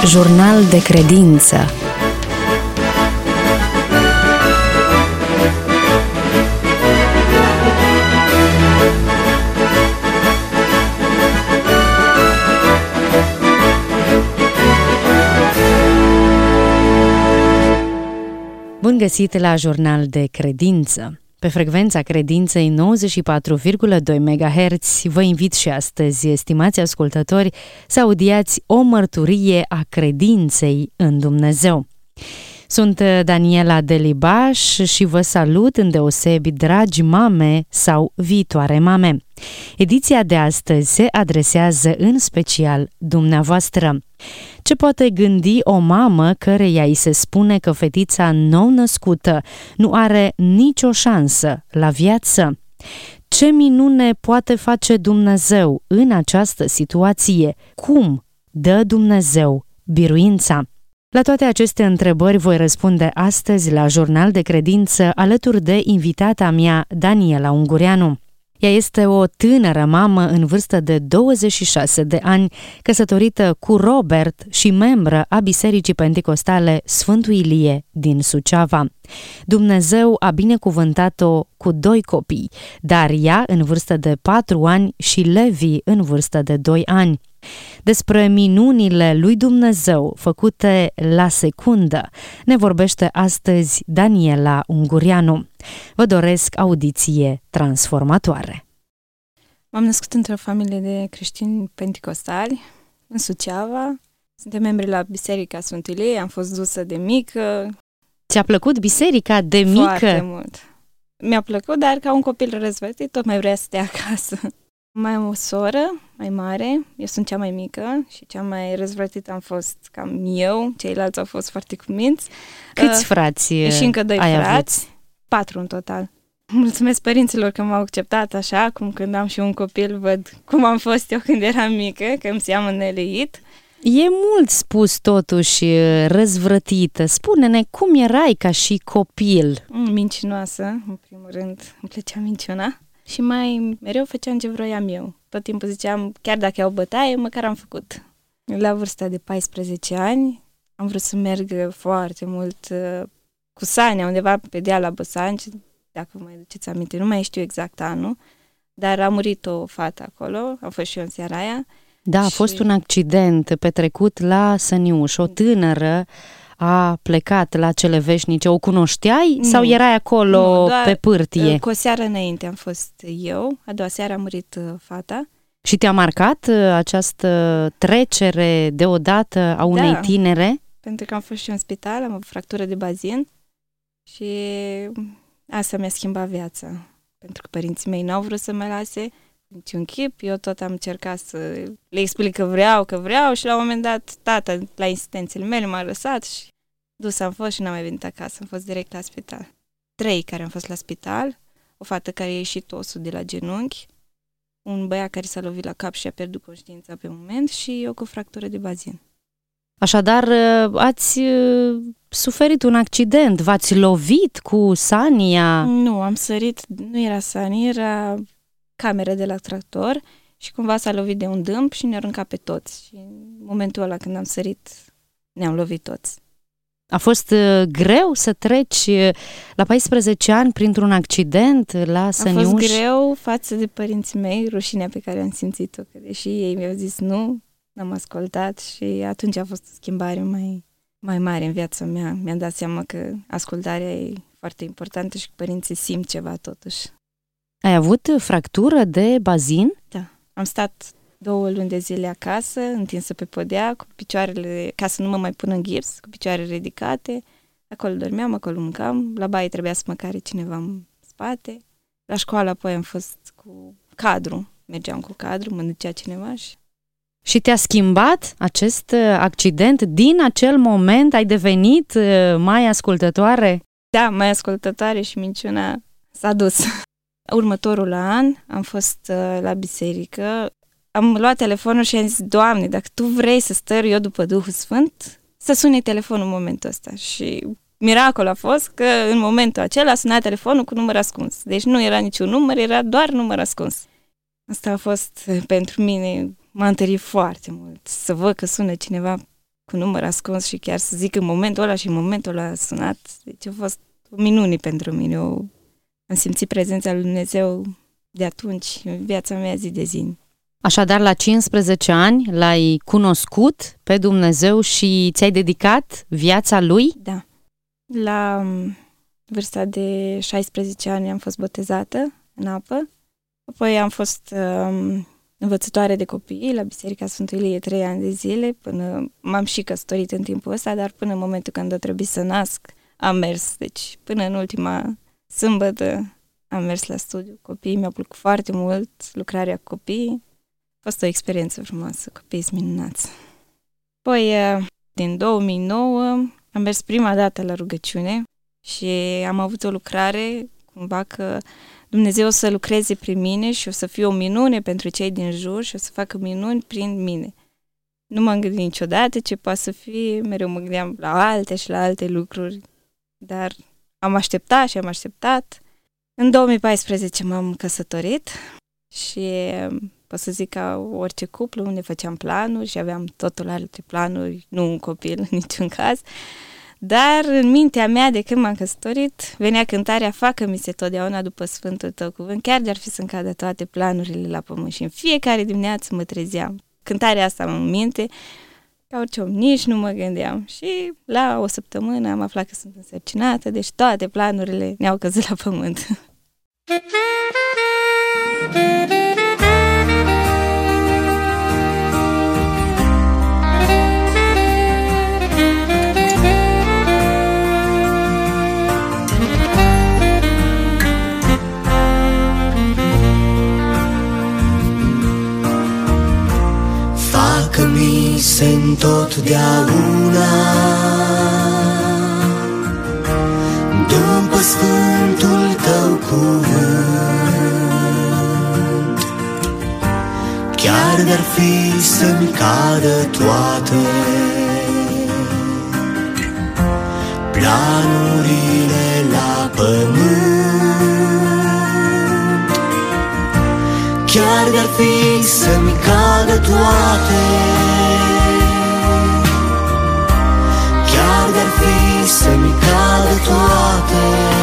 Jurnal de credință. Bun găsit la Jurnal de credință. Pe frecvența credinței 94,2 MHz vă invit și astăzi, estimați ascultători, să audiați o mărturie a credinței în Dumnezeu. Sunt Daniela Delibaș și vă salut îndeosebi, dragi mame sau viitoare mame. Ediția de astăzi se adresează în special dumneavoastră. Ce poate gândi o mamă căreia îi se spune că fetița nou-născută nu are nicio șansă la viață? Ce minune poate face Dumnezeu în această situație? Cum dă Dumnezeu biruința? La toate aceste întrebări voi răspunde astăzi la Jurnal de credință alături de invitata mea, Daniela Ungureanu. Ea este o tânără mamă în vârstă de 26 de ani, căsătorită cu Robert și membră a Bisericii Penticostale Sfântul Ilie din Suceava. Dumnezeu a binecuvântat-o cu 2 copii, Daria în vârstă de 4 ani și Levi în vârstă de 2 ani. Despre minunile lui Dumnezeu făcute la secundă ne vorbește astăzi Daniela Ungureanu. Vă doresc audiție transformatoare. M-am născut într-o familie de creștini penticostali în Suceava. Suntem membri la Biserica Sfântul Ilie, am fost dusă de mică. Ți-a plăcut biserica de mică? Foarte mult. Mi-a plăcut, dar ca un copil răzvătit tot mai vrea să stea acasă. Mai am o soră mai mare, eu sunt cea mai mică și cea mai răzvrătită am fost cam eu, ceilalți au fost foarte cuminți. Câți frați și încă 2 frați, aveți? 4 în total. Mulțumesc părinților că m-au acceptat așa, acum când am și un copil, văd cum am fost eu când eram mică, că îmi seamă neleit. E mult spus totuși răzvrătită. Spune-ne cum erai ca și copil. Mincinoasă, în primul rând, îmi plăcea minciuna. Și mai mereu făceam ce vroiam eu. Tot timpul ziceam, chiar dacă iau bătaie, măcar am făcut. La vârsta de 14 ani am vrut să merg foarte mult cu Sania, undeva pe deal la Băsanci, dacă vă mai duceți aminte, nu mai știu exact anul, dar a murit o fată acolo, am fost și eu în seara aia. Da, a fost un accident petrecut la Săniuș, o tânără a plecat la cele veșnice. O cunoșteai sau erai acolo pe pârtie? Cu o seară înainte am fost eu, a doua seară a murit fata. Și te-a marcat această trecere deodată a unei tinere? Pentru că am fost și în spital, am o fractură de bazin și asta mi-a schimbat viața. Pentru că părinții mei n-au vrut să mă lase niciun chip, eu tot am încercat să le explic că vreau și la un moment dat tata, la insistențele mele, m-a lăsat și dus am fost și n-am mai venit acasă, am fost direct la spital. 3 care am fost la spital, o fată care a ieșit osul de la genunchi, un băiat care s-a lovit la cap și a pierdut conștiința pe moment și eu cu fractură de bazin. Așadar, ați suferit un accident, v-ați lovit cu Sania? Nu, am sărit, nu era Sania, era camera de la tractor și cumva s-a lovit de un dâmp și ne-a aruncat pe toți. Și în momentul ăla când am sărit, ne-am lovit toți. A fost greu să treci la 14 ani printr-un accident la Săniuș? A fost greu față de părinții mei, rușinea pe care am simțit-o, că deși ei mi-au zis nu, n-am ascultat și atunci a fost o schimbare mai mare în viața mea. Mi-am dat seama că ascultarea e foarte importantă și că părinții simt ceva totuși. Ai avut fractură de bazin? Da. Am stat 2 luni de zile acasă, întinsă pe podea, cu picioarele, ca să nu mă mai pun în gips, cu picioarele ridicate. Acolo dormeam, acolo mâncam. La baie trebuia să mă care cineva în spate. La școală apoi am fost cu cadru. Mergeam cu cadru, mă ducea cineva Și te-a schimbat acest accident? Din acel moment ai devenit mai ascultătoare? Da, mai ascultătoare și minciuna s-a dus. Următorul an am fost la biserică, am luat telefonul și am zis, Doamne, dacă Tu vrei să stăr eu după Duhul Sfânt, să sune telefonul în momentul ăsta. Și miracol a fost că în momentul acela suna telefonul cu număr ascuns. Deci nu era niciun număr, era doar număr ascuns. Asta a fost pentru mine, m-a întărit foarte mult. Să văd că sună cineva cu număr ascuns și chiar să zic în momentul ăla și în momentul ăla a sunat. Deci a fost o minune pentru mine. Am simțit prezența lui Dumnezeu de atunci în viața mea zi de zi. Așadar, la 15 ani l-ai cunoscut pe Dumnezeu și ți-ai dedicat viața lui? Da. La vârsta de 16 ani am fost botezată în apă. Apoi am fost învățătoare de copii la Biserica Sfântul Ilie 3 ani de zile, până m-am și căsătorit în timpul ăsta, dar până în momentul când a trebuit să nasc, am mers. Deci până în ultima sâmbătă am mers la studiu. Copiii mi-au plăcut foarte mult, lucrarea cu copiii. A fost o experiență frumoasă, copiii sunt minunați. Apoi, din 2009, am mers prima dată la rugăciune și am avut o lucrare, cumva că Dumnezeu o să lucreze prin mine și o să fie o minune pentru cei din jur și o să facă minuni prin mine. Nu m-am gândit niciodată ce poate să fie, mereu mă gândeam la alte și la alte lucruri, dar am așteptat și am așteptat. În 2014 m-am căsătorit și pot să zic ca orice cuplu, ne făceam planuri și aveam totul alte planuri, nu un copil în niciun caz. Dar în mintea mea, de când m-am căsătorit, venea cântarea "Facă-mi se totdeauna după Sfântul Tău cuvânt", chiar de-ar fi să-mi cadă toate planurile la pământ. Și în fiecare dimineață mă trezeam. Cântarea asta în minte, ca orice om, nici nu mă gândeam. Și la o săptămână am aflat că sunt însărcinată, deci toate planurile ne-au căzut la pământ. Facă-mi se totdeauna după Sfântul Tău cuvânt, chiar de-ar fi să-mi cadă toate planurile la pământ, chiar de-ar fi să-mi cadă toate, chiar de-ar fi să-mi cadă toate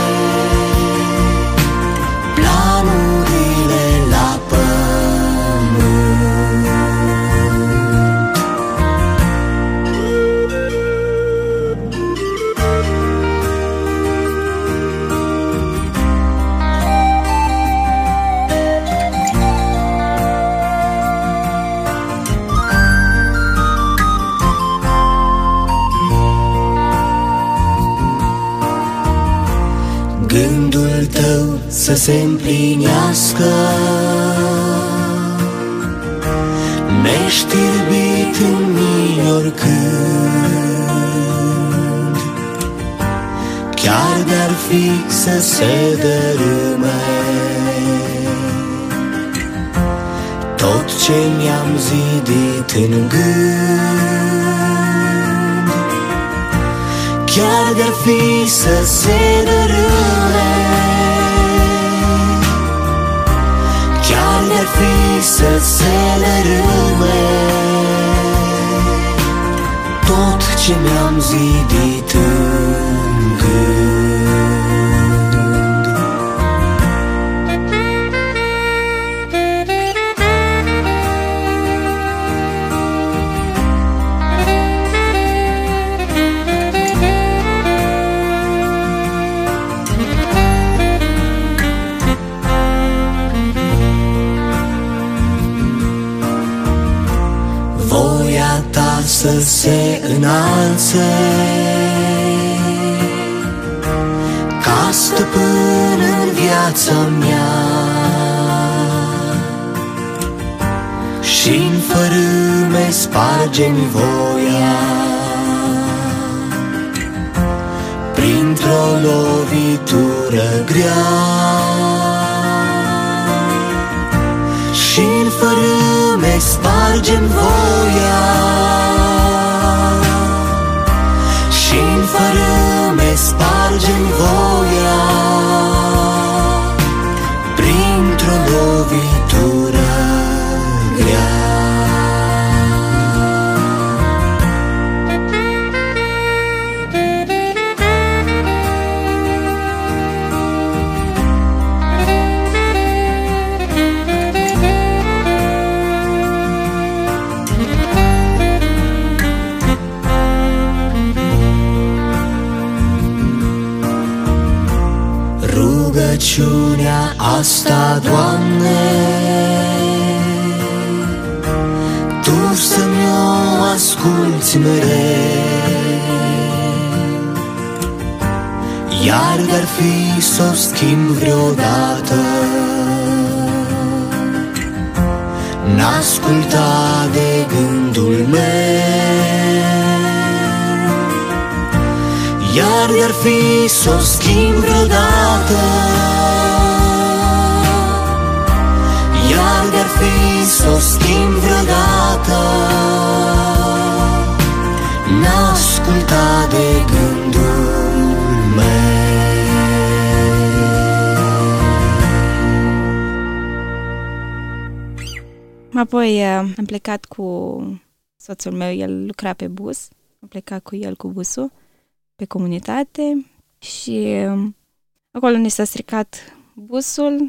planurile la pământ. Gândul Tău să se împlinească, neștirbit în mine oricând, chiar de-ar fi să se dărâme tot ce mi-am zidit în gând, chiar de-ar fi să se dărâme, chiar de-ar fi să se dărâme tot ce mi-am zidit în gând. Voia Ta să se înalțe ca stăpân în viața mea și-n fărâme sparge-mi voia printr-o lovitură grea, și-n fărâme sparge-mi voia, și-n fărâme sparge-mi voia printr-o lovitură grea. asta, Doamne, Tu să-mi o asculți mereu. Iar de-ar fi s-o schimb vreodată, n-asculta de gândul meu. Iar de-ar fi s-o schimb vreodată, iar de-ar fi s-o schimb vreodată, n-asculta de gândul meu. Apoi am plecat cu soțul meu, el lucra pe bus, am plecat cu el cu busul pe comunitate și acolo ni s-a stricat busul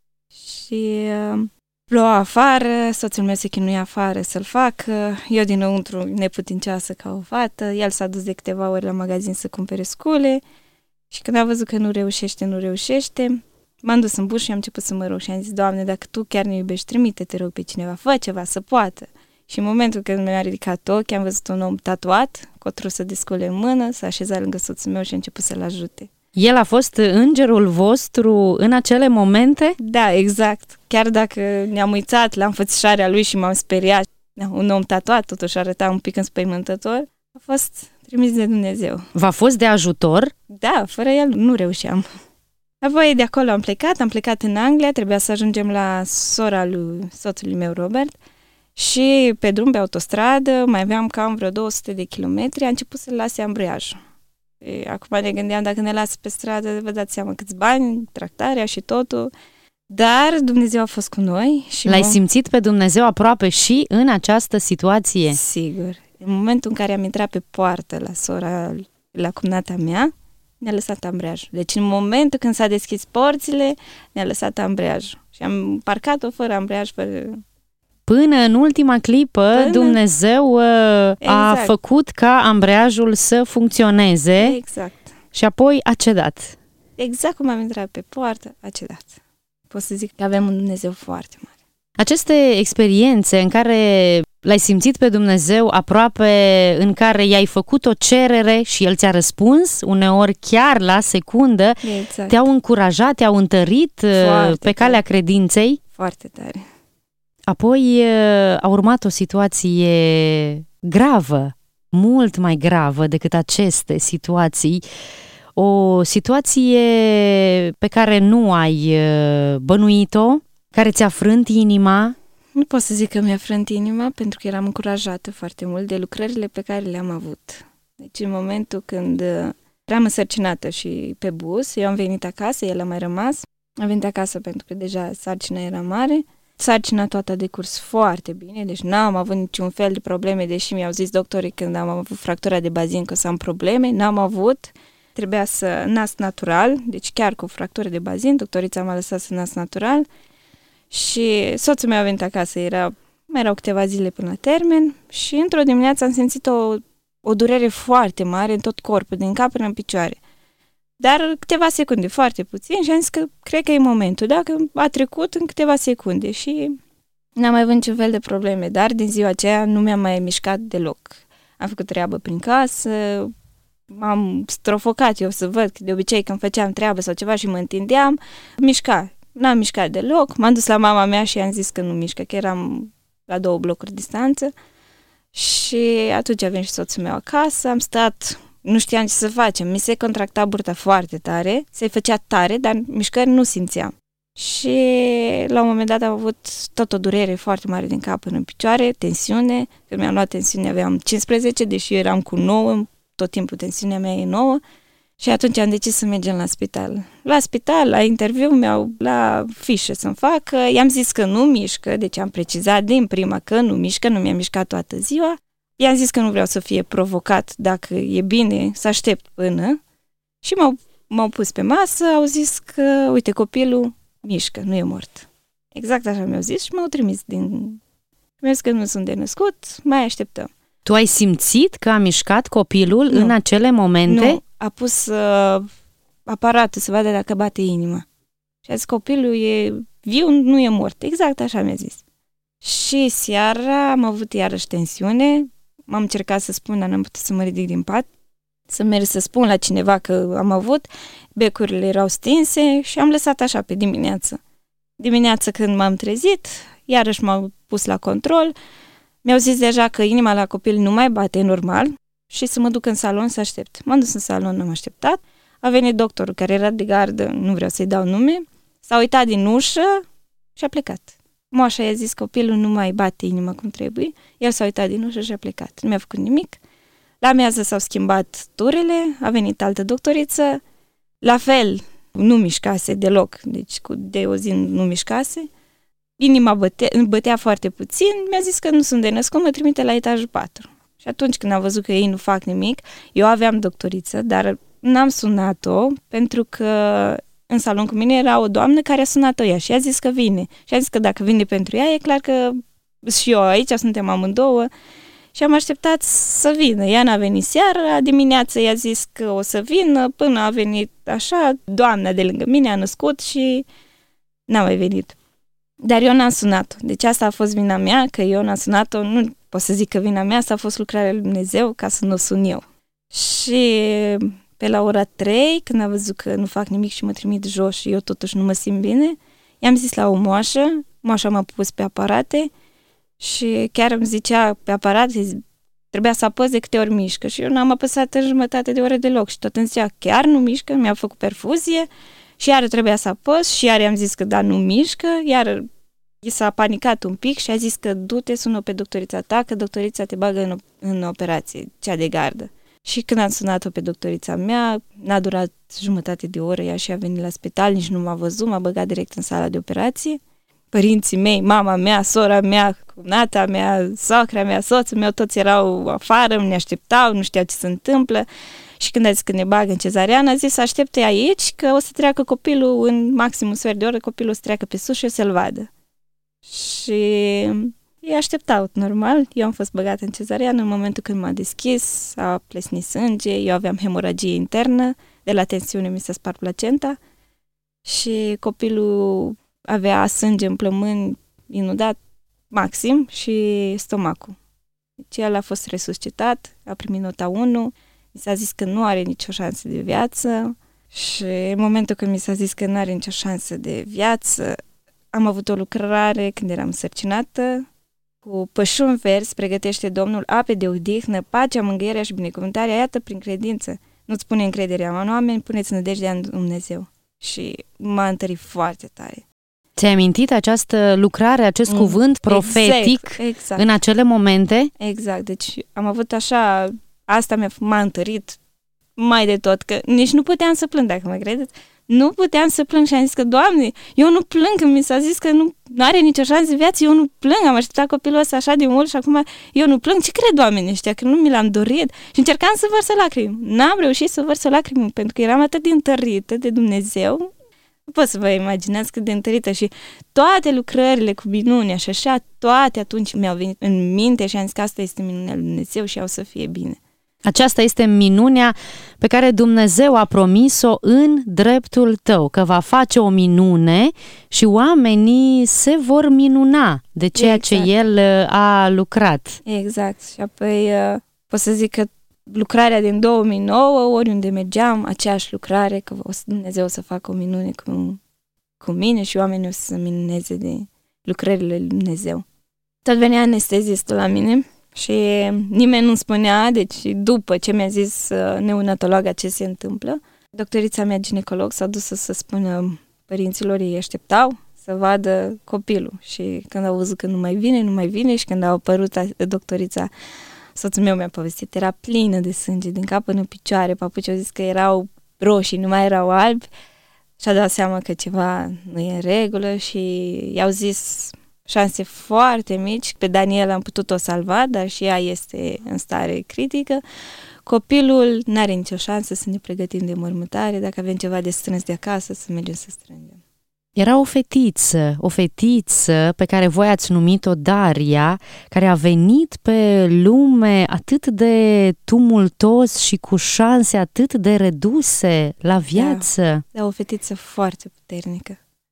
și ploua afară, soțul meu se chinuia afară să-l facă, eu dinăuntru neputincioasă ca o fată, el s-a dus de câteva ori la magazin să cumpere scule și când a văzut că nu reușește, m-am dus în bus și am început să mă rog și am zis: Doamne, dacă Tu chiar ne iubești, trimite, te rog, pe cineva, fă ceva să poată. Și în momentul când mi-a ridicat ochii, am văzut un om tatuat, cu o trusă de scule în mână, s-a așezat lângă soțul meu și a început să-l ajute. El a fost îngerul vostru în acele momente? Da, exact. Chiar dacă ne-am uitat la înfățișarea lui și m-am speriat, un om tatuat totuși arăta un pic înspăimântător, a fost trimis de Dumnezeu. V-a fost de ajutor? Da, fără el nu reușeam. Apoi de acolo am plecat în Anglia, trebuia să ajungem la sora lui soțului meu, Robert, și pe drum, pe autostradă, mai aveam cam vreo 200 de kilometri, a început să lase ambreiajul. Acum ne gândeam, dacă ne lasă pe stradă, vă dați seama câți bani, tractarea și totul, dar Dumnezeu a fost cu noi. Și L-ai simțit pe Dumnezeu aproape și în această situație? Sigur. În momentul în care am intrat pe poartă la sora, la cumnata mea, ne-a lăsat ambreiajul. Deci în momentul când s-a deschis porțile, ne-a lăsat ambreiajul. Și am parcat-o fără ambreiaj, fără... Până în ultima clipă, Dumnezeu a făcut ca ambreiajul să funcționeze. Exact. Și apoi a cedat. Exact cum am intrat pe poartă, a cedat. Pot să zic că avem un Dumnezeu foarte mare. Aceste experiențe în care l-ai simțit pe Dumnezeu aproape, în care i-ai făcut o cerere și El ți-a răspuns, uneori chiar la secundă, exact. Te-au încurajat, te-au întărit pe calea credinței? Foarte tare. Apoi a urmat o situație gravă, mult mai gravă decât aceste situații. O situație pe care nu ai bănuit-o, care ți-a frânt inima? Nu pot să zic că mi-a frânt inima, pentru că eram încurajată foarte mult de lucrările pe care le-am avut. Deci în momentul când eram însărcinată și pe bus, eu am venit acasă, el a mai rămas. Am venit acasă pentru că deja sarcina era mare. Sarcina toată a decurs foarte bine, deci n-am avut niciun fel de probleme, deși mi-au zis doctorii când am avut fractura de bazin că o să am probleme, n-am avut. Trebuia să nasc natural, deci chiar cu fractură de bazin, doctorița m-a lăsat să nasc natural și soțul meu a venit acasă, mai erau câteva zile până la termen și într-o dimineață am simțit o durere foarte mare în tot corpul, din cap până în picioare. Dar câteva secunde, foarte puțin, și am zis că cred că e momentul, dacă a trecut în câteva secunde și n-am mai avut niciun fel de probleme, dar din ziua aceea nu mi-am mai mișcat deloc. Am făcut treabă prin casă, m-am strofocat eu să văd că de obicei când făceam treabă sau ceva și mă întindeam, n-am mișcat deloc, m-am dus la mama mea și i-am zis că nu mișcă, că eram la 2 blocuri distanță și atunci a venit și soțul meu acasă, am stat... Nu știam ce să facem. Mi se contracta burta foarte tare, se făcea tare, dar mișcări nu simțeam. Și la un moment dat am avut tot o durere foarte mare din cap până în picioare, tensiune. Când mi-am luat tensiune aveam 15, deși eu eram cu 9, tot timpul tensiunea mea e 9. Și atunci am decis să mergem la spital. La spital, la interviu, la fișă să-mi fac, i-am zis că nu mișcă, deci am precizat din prima că nu mișcă, nu mi-a mișcat toată ziua. I-am zis că nu vreau să fie provocat, dacă e bine, să aștept până. Și m-au pus pe masă, au zis că, uite, copilul mișcă, nu e mort. Exact așa mi-au zis și m-au trimis mi-au zis că nu sunt de născut, mai așteptăm. Tu ai simțit că a mișcat copilul în acele momente? Nu, a pus aparatul să vadă dacă bate inima. Și a zis, copilul e viu, nu e mort. Exact așa mi-a zis. Și seara am avut iarăși tensiune, m-am încercat să spun, dar n-am putut să mă ridic din pat, să merg să spun la cineva că am avut, becurile erau stinse și am lăsat așa pe dimineață. Dimineața când m-am trezit, iarăși m-au pus la control, mi-au zis deja că inima la copil nu mai bate normal și să mă duc în salon să aștept. M-am dus în salon, am așteptat, a venit doctorul care era de gardă, nu vreau să-i dau nume, s-a uitat din ușă și a plecat. Moașa i-a zis, copilul nu mai bate inima cum trebuie, el s-a uitat din ușă și a plecat. Nu mi-a făcut nimic. La amiază s-au schimbat turele, a venit altă doctoriță, la fel, nu mișcase deloc, deci de o zi nu mișcase. Inima bătea foarte puțin, mi-a zis că nu sunt de născut, mă trimite la etajul 4. Și atunci când am văzut că ei nu fac nimic, eu aveam doctoriță, dar n-am sunat-o pentru că în salon cu mine era o doamnă care a sunat-o ea și a zis că vine. Și a zis că dacă vine pentru ea, e clar că și eu aici, suntem amândouă. Și am așteptat să vină. Ea n-a venit seara, dimineața i-a zis că o să vină, până a venit așa, doamna de lângă mine a născut și n-a mai venit. Dar eu n-am sunat-o. Deci asta a fost vina mea, că eu n-am sunat-o. Nu pot să zic că vina mea, asta a fost lucrarea lui Dumnezeu ca să nu o sun eu. Și pe la ora 3, când a văzut că nu fac nimic și mă trimit jos și eu totuși nu mă simt bine, i-am zis la o moașă m-a pus pe aparate și chiar îmi zicea pe aparate, trebuia să apăs de câte ori mișcă și eu n-am apăsat în jumătate de oră deloc și tot îmi zicea, chiar nu mișcă, mi-a făcut perfuzie și iar trebuia să apăs și iar i-am zis că da, nu mișcă, iar i s-a panicat un pic și a zis că du-te, sună pe doctorița ta, că doctorița te bagă în operație, cea de gardă. Și când am sunat-o pe doctorița mea, n-a durat jumătate de oră, ea și a venit la spital, nici nu m-a văzut, m-a băgat direct în sala de operație. Părinții mei, mama mea, sora mea, cumnata mea, socra mea, soțul meu, toți erau afară, ne așteptau, nu știau ce se întâmplă. Și când a zis că ne bagă în cezariană, a zis, așteptă aici, că o să treacă copilul în maxim un sfert de oră, copilul o să treacă pe sus și o să-l vadă. Și ei așteptau, normal. Eu am fost băgată în cezariană, în momentul când m-a deschis, a plesnit sânge, eu aveam hemoragie internă, de la tensiune mi s-a spart placenta și copilul avea sânge în plămâni inudat maxim și stomacul. Deci el a fost resuscitat, a primit nota 1, mi s-a zis că nu are nicio șansă de viață și în momentul când mi s-a zis că nu are nicio șansă de viață, am avut o lucrare când eram însărcinată cu pășuni verzi, pregătește Domnul ape de odihnă, pacea, mângâierea și binecuvântarea, iată prin credință. Nu-ți pune încrederea în oameni, puneți nădejdea în Dumnezeu. Și m-a întărit foarte tare. Ți-ai amintit această lucrare, acest cuvânt profetic exact. În acele momente? Exact, deci am avut așa, asta m-a întărit mai de tot, că nici nu puteam să plâng, dacă mă credeți. Nu puteam să plâng și am zis că, Doamne, eu nu plâng, când mi s-a zis că nu are nicio șansă de viață, eu nu plâng, am așteptat copilul ăsta așa de mult și acum eu nu plâng. Ce cred oamenii ăștia, că nu mi l-am dorit? Și încercam să vărsă lacrimi. N-am reușit să vărsă lacrimi, pentru că eram atât de întărită de Dumnezeu. Nu pot să vă imaginați cât de întărită și toate lucrările cu minunea și așa, toate atunci mi-au venit în minte și am zis că asta este minunea lui Dumnezeu și o să fie bine. Aceasta este minunea pe care Dumnezeu a promis-o în dreptul tău, că va face o minune și oamenii se vor minuna de ceea ce El a lucrat. Exact. Și apoi pot să zic că lucrarea din 2009, oriunde mergeam, aceeași lucrare, că Dumnezeu să facă o minune cu mine și oamenii o să se minuneze de lucrările lui Dumnezeu. Tot venea anestezistul la mine și nimeni nu spunea, deci după ce mi-a zis neonatologa ce se întâmplă, doctorița mea ginecolog s-a dus să spună părinților, ei așteptau să vadă copilul și când au văzut că nu mai vine și când a apărut doctorița, soțul meu mi-a povestit, era plină de sânge din cap până în picioare, papucii au zis că erau roșii, nu mai erau albi și a dat seama că ceva nu e în regulă și i-au zis șanse foarte mici. Pe Daniela am putut-o salva, dar și ea este în stare critică. Copilul n-are nicio șansă, să ne pregătim de mormântare. Dacă avem ceva de strâns de acasă, să mergem să strângem. Era o fetiță pe care voi ați numit-o Daria, care a venit pe lume atât de tumultos și cu șanse atât de reduse la viață. Da, o fetiță foarte puternică.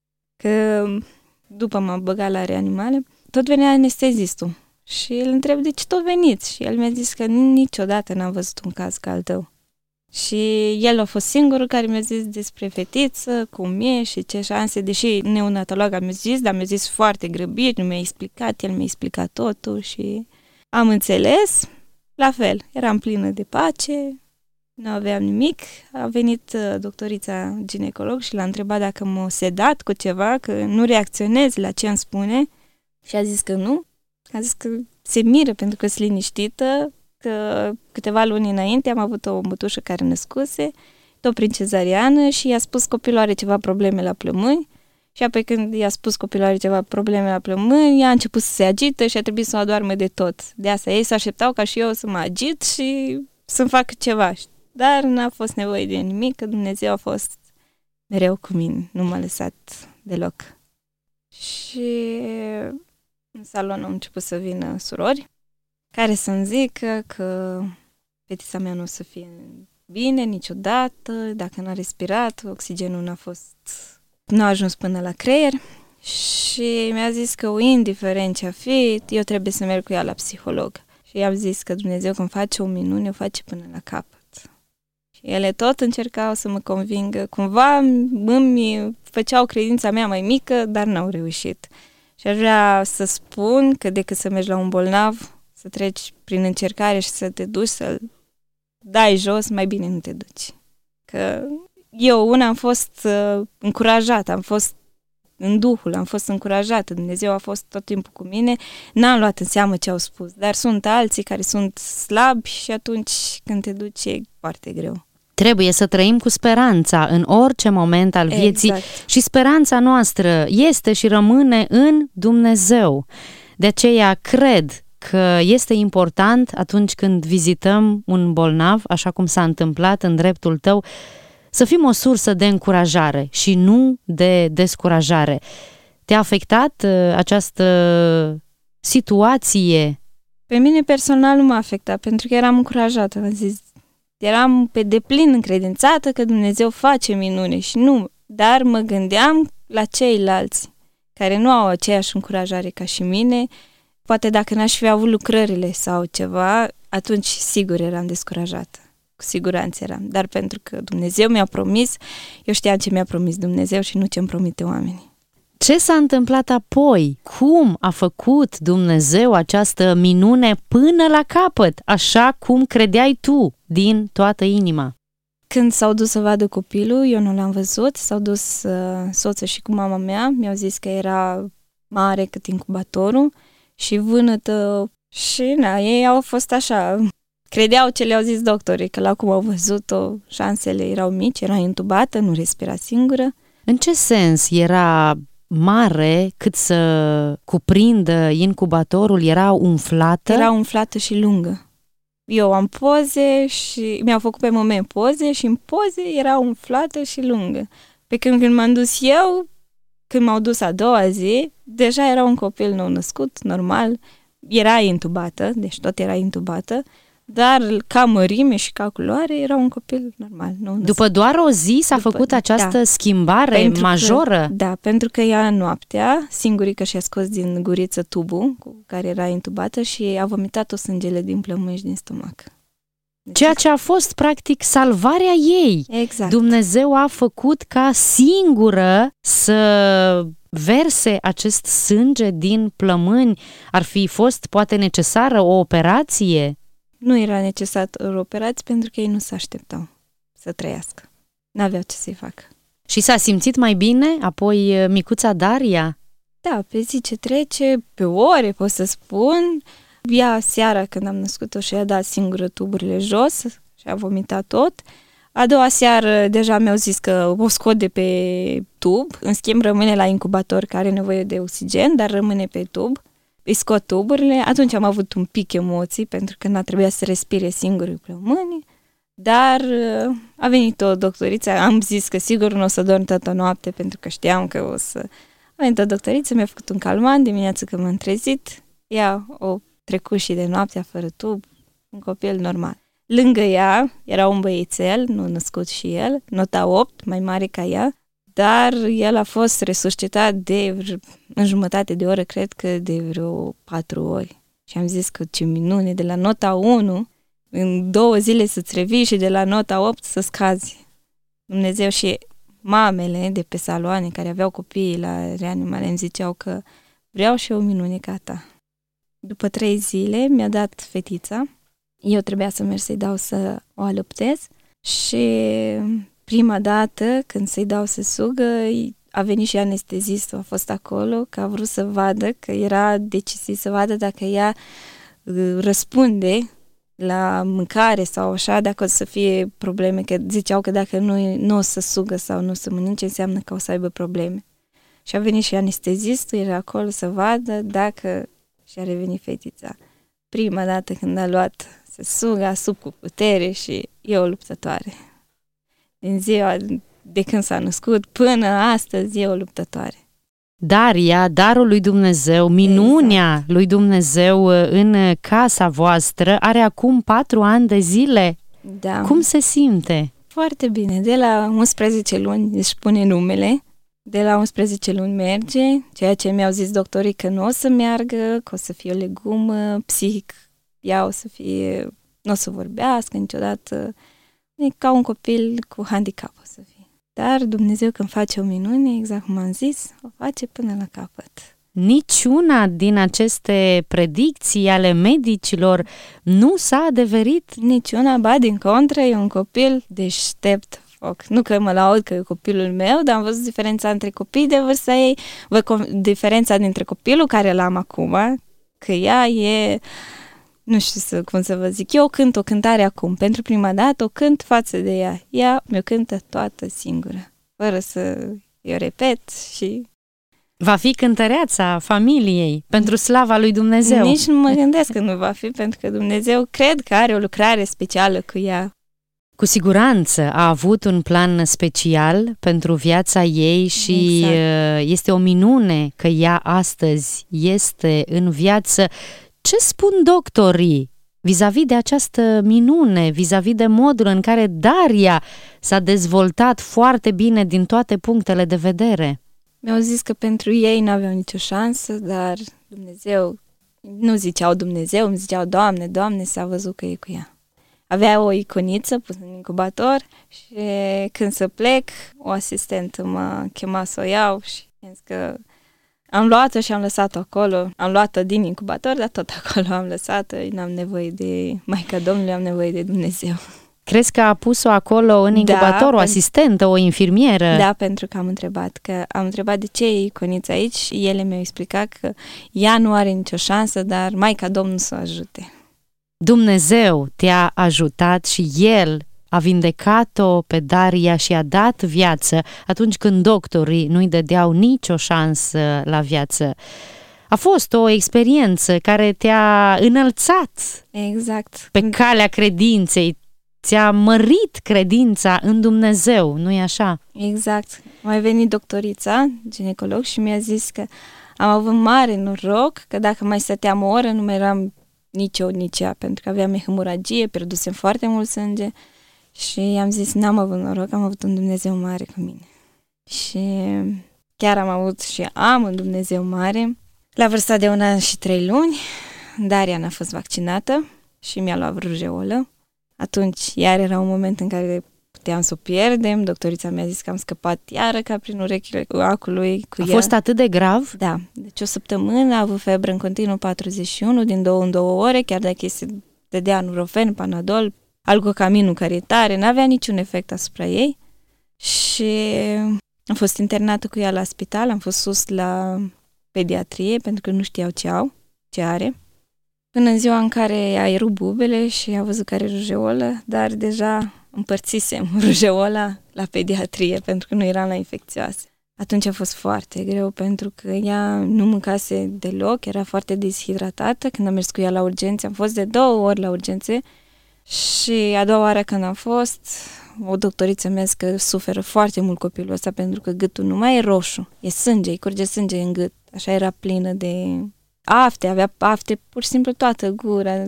că după m-a băgat la reanimare, tot venea anestezistul. Și îl întreb de ce tot veniți? Și el mi-a zis că niciodată n-am văzut un caz ca al tău. Și el a fost singurul care mi-a zis despre fetiță, cum e și ce șanse, deși neonatologa mi-a zis, dar mi-a zis foarte grăbit, nu mi-a explicat, el mi-a explicat totul și am înțeles. La fel, eram plină de pace, nu aveam nimic. A venit doctorița ginecolog și l-a întrebat dacă m-a sedat cu ceva, că nu reacționez la ce îmi spune și a zis că nu. A zis că se miră pentru că sunt liniștită, că câteva luni înainte am avut o mătușă care născuse, tot prin cezariană și i-a spus copilul are ceva probleme la plămâni și apoi când i-a spus copilul are ceva probleme la plămâni, ea a început să se agită și a trebuit să o adoarme de tot. De asta ei se așteptau ca și eu să mă agit și să-mi fac ceva. Dar n-a fost nevoie de nimic, că Dumnezeu a fost mereu cu mine, nu m-a lăsat deloc. Și în salon au început să vină surori care să-mi zică că fetița mea nu o să fie bine niciodată, dacă n-a respirat, oxigenul nu a ajuns până la creier și mi-a zis că indiferent ce a fi, eu trebuie să merg cu ea la psiholog. Și i-am zis că Dumnezeu când face o minune, o face până la capăt. Și ele tot încercau să mă convingă, cumva îmi făceau credința mea mai mică, dar n-au reușit. Și aș vrea să spun că decât să mergi la un bolnav, să treci prin încercare și să te duci, să-l dai jos, mai bine nu te duci. Că eu am fost încurajată, am fost în Duhul, am fost încurajată, Dumnezeu a fost tot timpul cu mine, n-am luat în seamă ce au spus, dar sunt alții care sunt slabi și atunci când te duci e foarte greu. Trebuie să trăim cu speranța în orice moment al vieții și speranța noastră este și rămâne în Dumnezeu. De aceea cred că este important atunci când vizităm un bolnav, așa cum s-a întâmplat în dreptul tău, să fim o sursă de încurajare și nu de descurajare. Te-a afectat această situație? Pe mine personal nu m-a afectat, pentru că eram încurajată, am zis. Eram pe deplin încredințată că Dumnezeu face minune și nu, dar mă gândeam la ceilalți care nu au aceeași încurajare ca și mine. Poate dacă n-aș fi avut lucrările sau ceva, atunci sigur eram descurajată. Cu siguranță eram. Dar pentru că Dumnezeu mi-a promis, eu știam ce mi-a promis Dumnezeu și nu ce-mi promite oamenii. Ce s-a întâmplat apoi? Cum a făcut Dumnezeu această minune până la capăt, așa cum credeai tu din toată inima? Când s-au dus să vadă copilul, eu nu l-am văzut, s-au dus soță și cu mama mea, mi-au zis că era mare cât incubatorul și vânătă și ei au fost așa, credeau ce le-au zis doctorii, că la cum au văzut-o, șansele erau mici, era intubată, nu respira singură. În ce sens era mare cât să cuprindă incubatorul? Era umflată? Era umflată și lungă. Eu am poze și mi-au făcut pe moment poze și în poze era umflată și lungă. Pe când m-am dus eu, când m-au dus a doua zi, deja era un copil nou născut, normal, era intubată, deci tot era intubată, dar ca mărime și ca culoare era un copil normal, nou născut. După doar o zi s-a făcut această schimbare majoră? Da, pentru că ea noaptea, singurică și-a scos din guriță tubul cu care era intubată și a vomitat-o sângele din plămâni și din stomac. Deci, ceea ce a fost practic salvarea ei. Exact. Dumnezeu a făcut ca singură să verse acest sânge din plămâni. Ar fi fost poate necesară o operație? Nu era necesar o operație pentru că ei nu se așteptau să trăiască. N-aveau ce să-i facă. Și s-a simțit mai bine apoi micuța Daria? Da, pe zi ce trece, pe ore pot să spun. Ea seara când am născut-o și-a dat singură tuburile jos și a vomitat tot. A doua seară deja mi-au zis că o scot de pe tub. În schimb rămâne la incubator care are nevoie de oxigen, dar rămâne pe tub. Îi scot tuburile. Atunci am avut un pic emoții pentru că n-a trebuit să respire singur plămânii. Dar a venit o doctoriță, am zis că sigur nu o să dorm toată noapte pentru că știam că o să... A venit o doctoriță, mi-a făcut un calmant dimineața când m-am trezit. Ea o trecut și de noaptea fără tub, un copil normal. Lângă ea era un băiețel, nu născut și el, nota 8, mai mare ca ea, dar el a fost resuscitat în jumătate de oră, cred că de vreo 4 ori. Și am zis că ce minune, de la nota 1, în 2 zile să-ți revii și de la nota 8 să scazi. Dumnezeu. Și mamele de pe saloane care aveau copiii la reanimare îmi ziceau că vreau și eu o minune ca ta. După 3 zile mi-a dat fetița. Eu trebuia să merg să-i dau să o alăptez și prima dată când să-i dau să sugă, a venit și anestezistul, a fost acolo, că a vrut să vadă, că era decisiv să vadă dacă ea răspunde la mâncare sau așa, dacă o să fie probleme, că ziceau că dacă nu o să sugă sau nu o să mănânce, înseamnă că o să aibă probleme. Și a venit și anestezistul, era acolo să vadă dacă și-a revenit fetița. Prima dată când a luat să sugă, a sub cu putere și e o luptătoare. Din ziua de când s-a născut până astăzi e o luptătoare. Daria, darul lui Dumnezeu, minunea lui Dumnezeu în casa voastră, are acum 4 ani de zile. Da. Cum se simte? Foarte bine. De la 11 luni își pune numele, de la 11 luni merge, ceea ce mi-au zis doctorii că nu o să meargă, că o să fie o legumă, psihic, ea o să fie, nu o să vorbească niciodată, e ca un copil cu handicap o să fie. Dar Dumnezeu când face o minune, exact cum am zis, o face până la capăt. Niciuna din aceste predicții ale medicilor nu s-a adeverit? Niciuna, ba din contră, e un copil deștept foc. Nu că mă laud că e copilul meu, dar am văzut diferența între copii de vârsta ei, văd diferența dintre copilul care l-am acum, că ea e... Nu știu cum să vă zic, eu cânt o cântare acum, pentru prima dată o cânt față de ea. Ea mi-o cântă toată singură, fără să eu repet și... Va fi cântăreața familiei, pentru slava lui Dumnezeu. Nici nu mă gândesc că nu va fi, pentru că Dumnezeu cred că are o lucrare specială cu ea. Cu siguranță a avut un plan special pentru viața ei și exact. Este o minune că ea astăzi este în viață. Ce spun doctorii vis-a-vis de această minune, vis-a-vis de modul în care Daria s-a dezvoltat foarte bine din toate punctele de vedere? Mi-au zis că pentru ei n-aveau nicio șansă, dar Dumnezeu, nu ziceau Dumnezeu, îmi ziceau Doamne, Doamne, s-a văzut că e cu ea. Avea o iconiță pusă în incubator și când să plec, o asistentă m-a chemat să o iau și am zis că am luat-o și am lăsat-o acolo. Am luat-o din incubator, dar tot acolo am lăsat-o. N-am nevoie de Maica Domnului, am nevoie de Dumnezeu. Crezi că a pus-o acolo în incubator, o asistentă, o infirmieră? Da, pentru că am întrebat de ce e iconița aici și ele mi-au explicat că ea nu are nicio șansă, dar Maica Domnului să o ajute. Dumnezeu te-a ajutat și El a vindecat-o pe Daria și a dat viață atunci când doctorii nu-i dădeau nicio șansă la viață. A fost o experiență care te-a înălțat exact pe calea credinței, ți-a mărit credința în Dumnezeu, nu-i așa? Exact. Mai venit doctorița, ginecolog, și mi-a zis că am avut mare noroc, că dacă mai stăteam o oră nu mai eram nici eu, nici ea, pentru că aveam hemoragie, pierdusem foarte mult sânge. Și i-am zis, n-am avut noroc, am avut un Dumnezeu mare cu mine. Și chiar am avut și am un Dumnezeu mare. La vârsta de 1 an și 3 luni, Daria n-a fost vaccinată și mi-a luat rujeolă. Atunci iar era un moment în care puteam să o pierdem. Doctorița mi-a zis că am scăpat iară ca prin urechile acului cu ea. A fost atât de grav? Da. Deci o săptămână a avut febră în continuu 41, din 2 în 2 ore, chiar dacă se dădea Nurofen, Panadol, algocaminul care e tare, n-avea niciun efect asupra ei și am fost internată cu ea la spital, am fost sus la pediatrie pentru că nu știau ce are, până în ziua în care a erupt bubele și a văzut că are rujeolă, dar deja împărțisem rujeola la pediatrie pentru că nu eram la infecțioasă. Atunci a fost foarte greu pentru că ea nu mâncase deloc, era foarte deshidratată. Când am mers cu ea la urgențe, am fost de 2 ori la urgențe. Și a doua oară când am fost, o doctoriță mi-a zis că suferă foarte mult copilul ăsta pentru că gâtul nu mai e roșu, e sânge, îi curge sânge în gât. Așa era plină de afte, avea afte pur și simplu toată gura.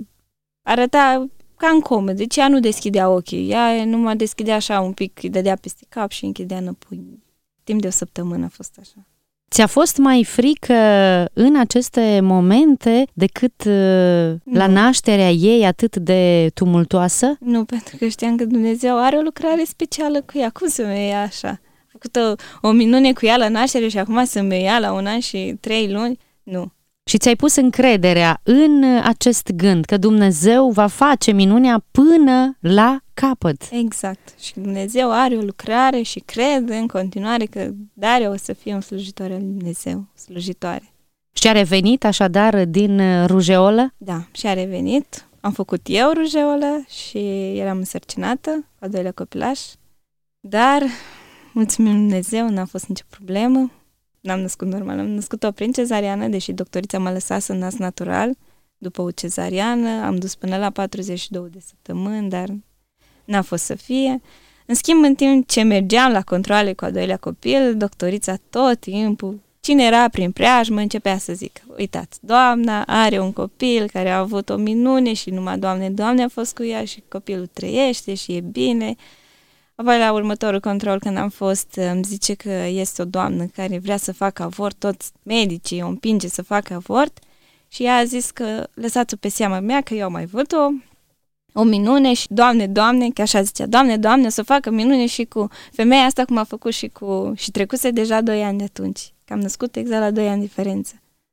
Arăta ca în comă, deci ea nu deschidea ochii, ea nu mă deschidea așa un pic, îi dădea peste cap și închidea înapoi. timp de o săptămână a fost așa. Ți-a fost mai frică în aceste momente decât la nașterea ei atât de tumultoasă? Nu, pentru că știam că Dumnezeu are o lucrare specială cu ea. Cum să mă ia așa? A făcut o minune cu ea la naștere și acum să mă ia la 1 an și 3 luni? Nu. Și ți-ai pus încrederea în acest gând că Dumnezeu va face minunea până la capăt. Exact. Și Dumnezeu are o lucrare și cred în continuare că Daria o să fie un slujitor al Dumnezeu, slujitoare. Și a revenit așadar din rujeolă? Da, și a revenit. Am făcut eu rujeolă și eram însărcinată cu a 2-lea copilaș. Dar, mulțumim Dumnezeu, n-a fost nicio problemă. N-am născut normal, am născut-o prin cezariană, deși doctorița m-a lăsat să nasc natural. După o cezariană, am dus până la 42 de săptămâni, dar n-a fost să fie. În schimb, în timp ce mergeam la controale cu a 2-lea copil, doctorița tot timpul, cine era prin preajmă, începea să zică: uitați, doamna are un copil care a avut o minune și numai Doamne a fost cu ea și copilul trăiește și e bine. Apoi la următorul control, când am fost, îmi zice că este o doamnă care vrea să facă avort, toți medicii o împinge să facă avort și ea a zis că lăsați-o pe seama mea, că eu am mai avut o minune și Doamne, că așa zicea, Doamne, o să facă minune și cu femeia asta cum a făcut și trecuse deja 2 ani de atunci, că am născut exact la 2 ani diferență.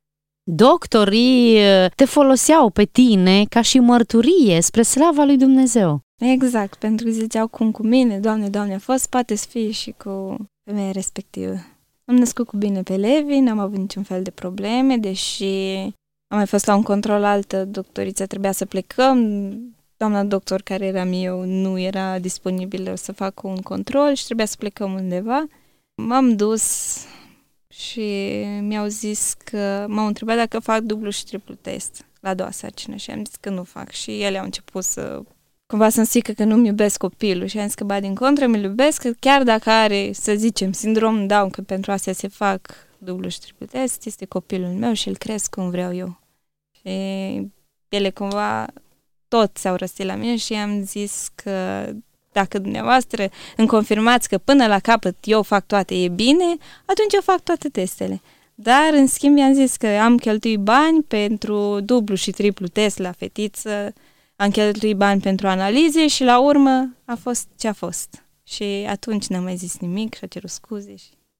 Doctorii te foloseau pe tine ca și mărturie spre slava lui Dumnezeu. Exact, pentru că ziceau cum cu mine, Doamne a fost, poate să fie și cu femeia respectivă. Am născut cu bine pe Levi, n-am avut niciun fel de probleme, deși am mai fost la un control altă, doctorița trebuia să plecăm, doamna doctor care eram eu nu era disponibilă să facă un control și trebuia să plecăm undeva. M-am dus și mi-au zis că m-au întrebat dacă fac dublu și triplu test la a 2-a sarcină și am zis că nu fac și ele au început cumva să-mi zică că nu-mi iubesc copilul și am zis că ba din contră mi-l iubesc, că chiar dacă are, să zicem, sindrom Down, că pentru asta se fac dublu și triplu test, este copilul meu și îl cresc cum vreau eu. Și ele cumva tot s-au răstit la mine și am zis că dacă dumneavoastră îmi confirmați că până la capăt eu fac toate, e bine, atunci eu fac toate testele. Dar, în schimb, i-am zis că am cheltuit bani pentru dublu și triplu test la fetiță, am cheltuit bani pentru analize și la urmă a fost ce a fost. Și atunci n-am mai zis nimic și a cerut scuze.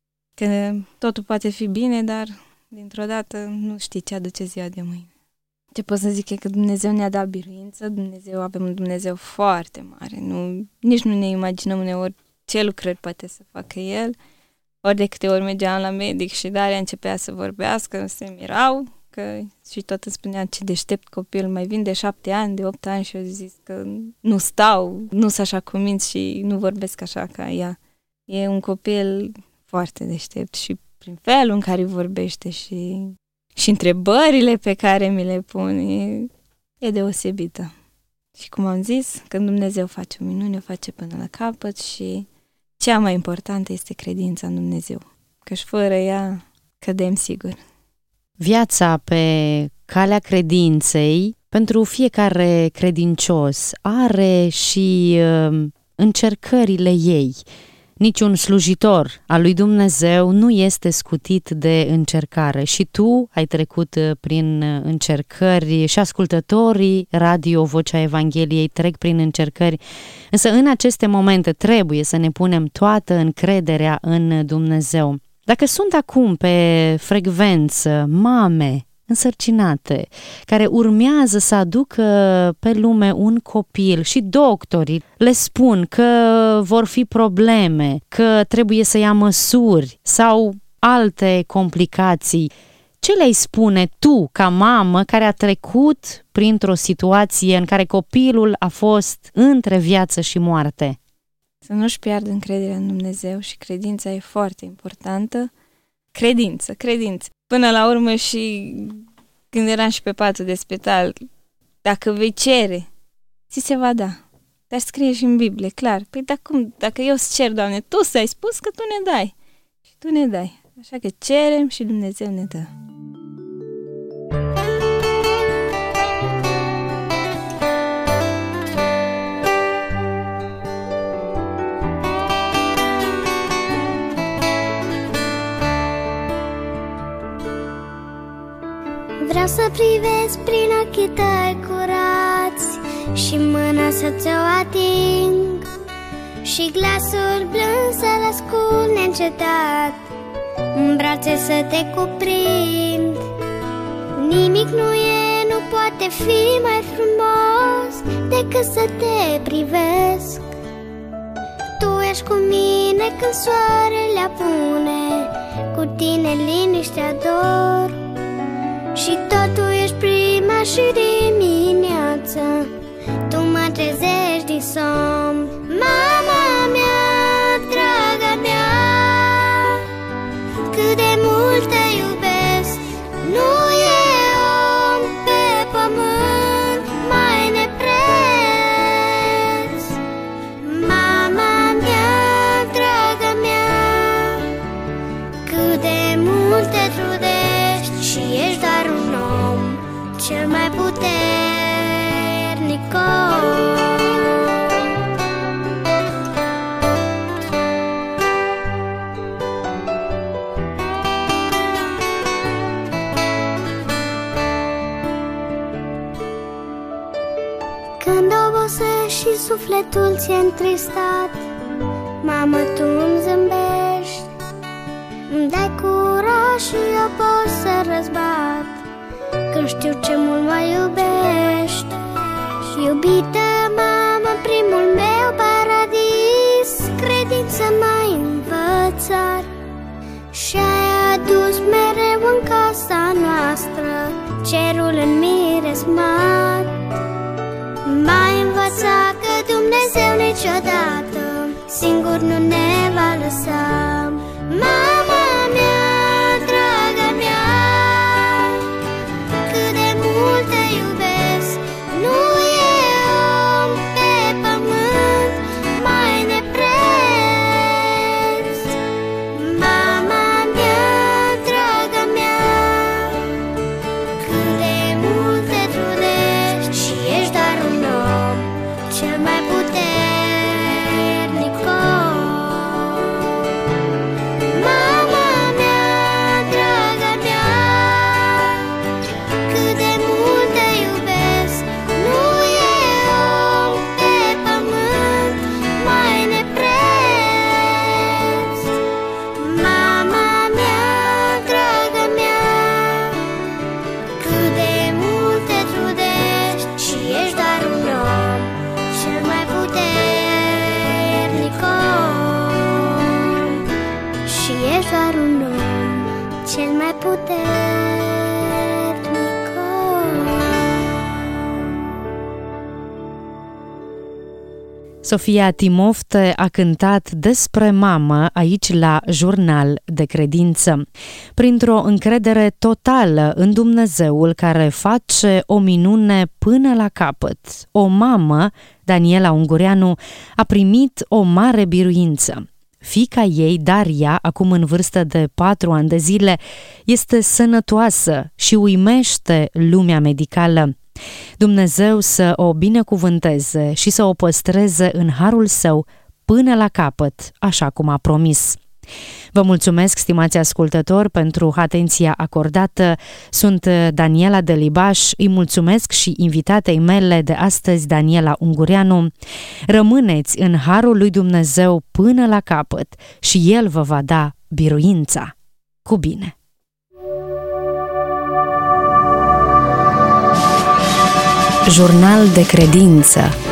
Că totul poate fi bine, dar dintr-o dată nu știi ce aduce ziua de mâine. Ce pot să zic e că Dumnezeu ne-a dat biruință, avem un Dumnezeu foarte mare. Nici nu ne imaginăm uneori ce lucrări poate să facă El. Ori de câte ori mergeam la medic și Daria începea să vorbească, se mirau, că și tot îmi spunea ce deștept copil, mai vin de 7 ani, de 8 ani și eu zis că nu sunt așa cuminți și nu vorbesc așa ca ea. E un copil foarte deștept și prin felul în care vorbește și întrebările pe care mi le pun e deosebită. Și cum am zis, când Dumnezeu face o minune, o face până la capăt și cea mai importantă este credința în Dumnezeu, că-și fără ea cădem sigur. Viața pe calea credinței, pentru fiecare credincios, are și încercările ei. Niciun slujitor al lui Dumnezeu nu este scutit de încercare și tu ai trecut prin încercări și ascultătorii Radio Vocea Evangheliei trec prin încercări, însă în aceste momente trebuie să ne punem toată încrederea în Dumnezeu. Dacă sunt acum pe frecvență mame însărcinate, care urmează să aducă pe lume un copil și doctorii le spun că vor fi probleme, că trebuie să ia măsuri sau alte complicații, ce le-ai spune tu ca mamă care a trecut printr-o situație în care copilul a fost între viață și moarte? Să nu-și piardă încrederea în Dumnezeu și credința e foarte importantă. Credință. Până la urmă și când eram și pe patul de spital, dacă vei cere, ți se va da. Dar scrie și în Biblie, clar. Păi dacă eu îți cer, Doamne, Tu ți-ai spus că Tu ne dai. Și Tu ne dai. Așa că cerem și Dumnezeu ne dă. ochii tăi curați și mâna să ți-o ating și glasul blând să-l ascult neîncetat, în brațe să te cuprind. Nimic nu poate fi mai frumos decât să te privesc. Tu ești cu mine când soarele apune, cu tine liniștea dor. Și tot tu ești prima și dimineață, tu mă trezești din somn. Mama mea, draga mea, cât de mult te iubesc. Nu e om pe pământ mai nepreț. Mama mea, draga mea, cât de mult te trudești și ești doar un om cel mai puternic om. Când obosești și sufletul ți-e întristat, mamă, tu îmi zâmbești, îmi dai curaj și eu pot să răzbat, când știu ce mult mă iubești. Iubită mamă, primul meu paradis, credință m-ai învățat și ai adus mereu în casa noastră cerul în miresmat. M-ai învățat că Dumnezeu niciodată singur nu ne va lăsa. Mama mea, draga mea, cât de mult te iubesc. Nu e om pe pământ mai nepreț. Mama mea, draga mea, cât de mult te trudești și ești doar un om cel mai puternic om. Mama mea, draga mea, cât de mult te iubesc. Nu e om pe pământ mai nepreț. Mama mea, draga mea, cât de mult te trudești și ești doar un om cel mai puternic om. Și ești doar un om cel mai puternic om. Sofia Timofte a cântat despre mamă aici la Jurnal de Credință. Printr-o încredere totală în Dumnezeul care face o minune până la capăt, o mamă, Daniela Ungureanu, a primit o mare biruință. Fiica ei, Daria, acum în vârstă de 4 ani de zile, este sănătoasă și uimește lumea medicală. Dumnezeu să o binecuvânteze și să o păstreze în harul său până la capăt, așa cum a promis. Vă mulțumesc, stimați ascultători, pentru atenția acordată. Sunt Daniela Delibaș, îi mulțumesc și invitatei mele de astăzi, Daniela Ungureanu. Rămâneți în harul lui Dumnezeu până la capăt și El vă va da biruința. Cu bine! Jurnal de Credință